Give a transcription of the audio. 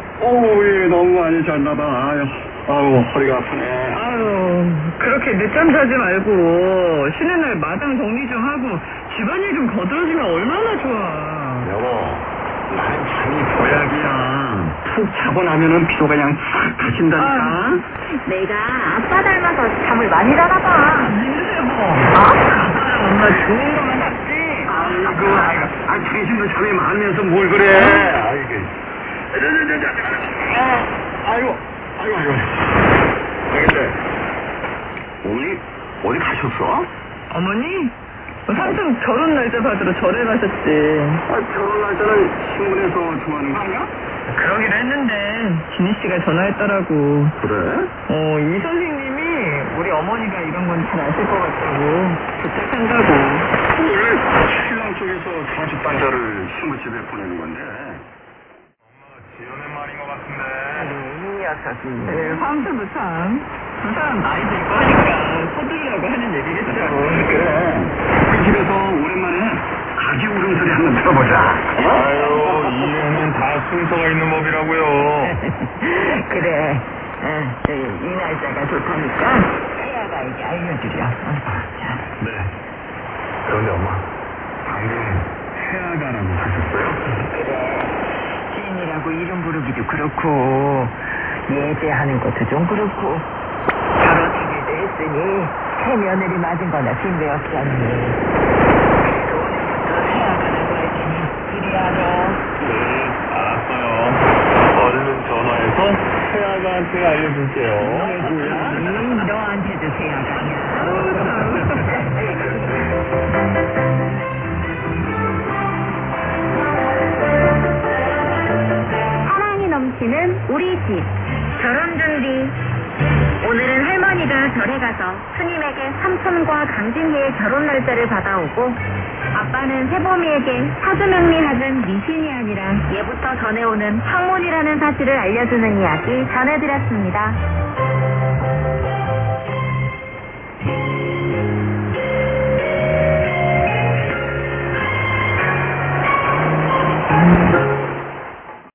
예, 너무 많이 잤나봐. 아유, 허리가 아프네. 아유, 그렇게 늦잠 자지 말고 쉬는 날 마당 정리 좀 하고 집안일 좀 거들어주면 얼마나 좋아. 여보, 나는 잠이 보약이야. 푹 자고 나면은 피로가 그냥 싹 가신다니까. 내가 아빠 닮아서 잠을 많이 자나 봐. 힘드세요, 뭐. 엄마 좋은 거만 샀지. 아이고, 당신도 잠이 많으면서 뭘 그래. 아이고. 근데, 어머니, 어디 가셨어? 어머니? 삼촌 결혼 날짜 받으러 절에 가셨지. 결혼 날짜는 신문에서 정하는 거 아니야? 그러기로 했는데 진희 씨가 전화했더라고. 그래? 이 선생님이 우리 어머니가 이런 건 잘 아실 것 같다고 부탁한다고. 원래 신랑 쪽에서 결혼식 단자를 신부집에 보내는 건데. 엄마가 지어낸 말인 것 같은데. 이 녀석이. 네, 삼촌도 참. 두 사람 나이 들고 하니까 서두르라고 하는 얘기겠더라고. 그래. 우리 집에서 오랜만에 가지 울음소리 한번 들어보자. 아유, 이거는 다 순서가 있는 법이라고요. 그래. 이 날짜가 좋다니까 태아가 이게 알려주려. 자. 네. 그런데 엄마, 방금 태아가라고 하셨어요? 그래. 지인이라고 이름 부르기도 그렇고 예배하는 것도 좀 그렇고 결혼하기도 했으니 새 며느리 맞은 거나 빈배였잖니. 그래도 오늘부터 태아가라고 할 테니 이리 알아. 네, 알았어요. 얼른 전화해서 태아가한테 알려줄게요. 너한테도 태아가냐. 사랑이 넘치는 우리 집 결혼 준비. 오늘은 할머니가 절에 가서 스님에게 삼촌과 강진희의 결혼 날짜를 받아오고 아빠는 세범이에게 사주명리학은 미신이 아니라 예부터 전해오는 학문이라는 사실을 알려주는 이야기 전해드렸습니다.